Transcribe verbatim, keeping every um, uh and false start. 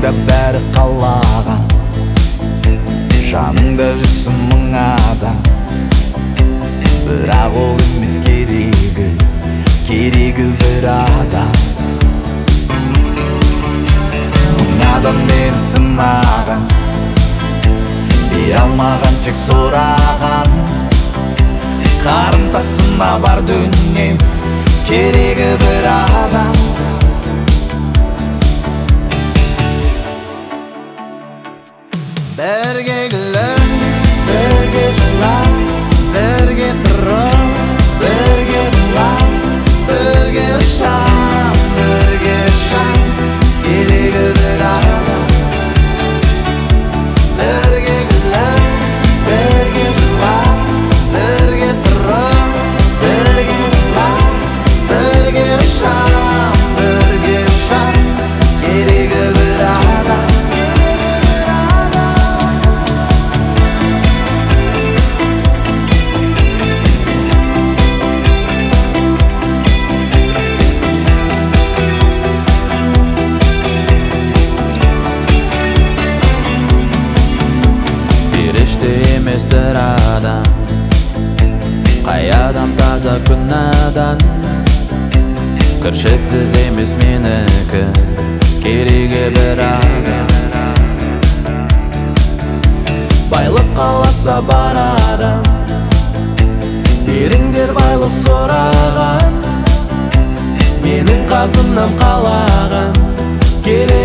да бәрі қалаған, жаныңда жүрсін мың адам. Бірақ ол емес керегі, керегі бір адам. Мың адам мені сынаған, бере алмаған тек сұраған. Қарымтасына бар дүнием, керегі бір адам. Бірге күліп, бірге жылап, бірге тұрып, бірге жылап, бірге ұшам, бірге ұшам, керегі бір адам. Бірге күліп, бірге жылап, бірге тұрып, бірге жылап, бірге ұшам, бірге ұшам, керегі бір адам. Еместір адам, қай адам таза күнәдан. Кіршіксіз емес менікі, керегі бір адам. Байлық қаласа бар адам, беріңдер байлық сұраған. Менің қасымнан қалаған, керегі